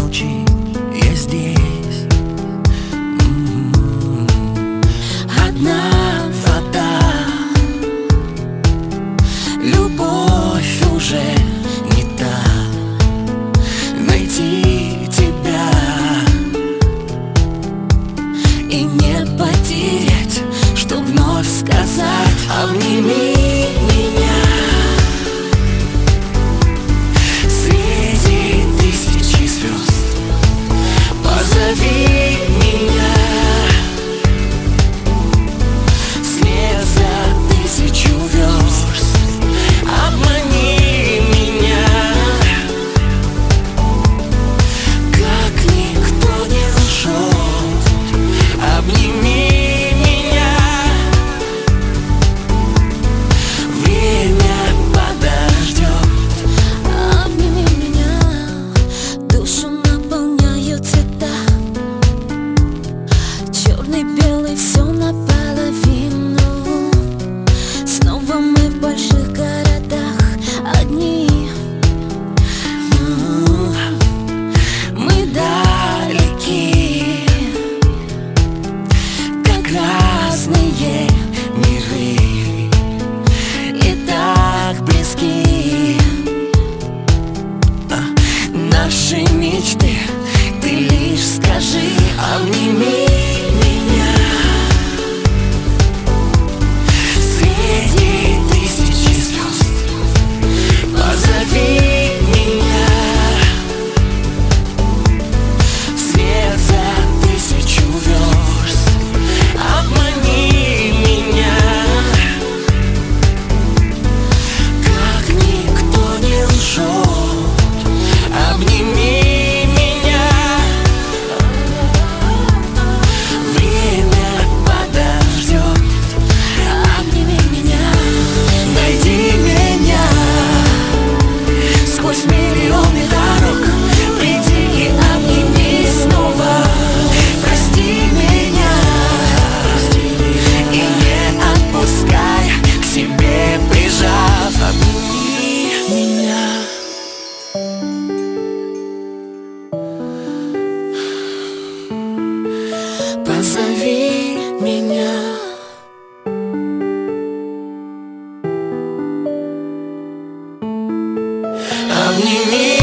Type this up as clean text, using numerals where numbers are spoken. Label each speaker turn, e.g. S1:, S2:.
S1: молчи, я здесь. Одна вода, любовь уже не та. Найти тебя и не потерять, чтоб вновь сказать: обними меня. Среди тысячи звезд позови меня. Свет за тысячу верст, обмани меня. Как никто не лжет, обними меня. Время подождет.
S2: Обними меня, душу наполняют цвета. Черный, белый, все наполовину. Снова мы в больших городах одни.
S1: Мы далеки, как разные миры, и так близки. Наши мечты, ты лишь скажи: обними меня. Среди тысячи звезд позови меня. Свет за тысячу верст, обмани меня. Как никто не лжет, обними меня. Время подождет. Обними меня. Найди меня сквозь миллионы дорог. Приди и обними снова. Прости меня и не отпускай, к себе прижав. Обними меня. Позови меня. Обними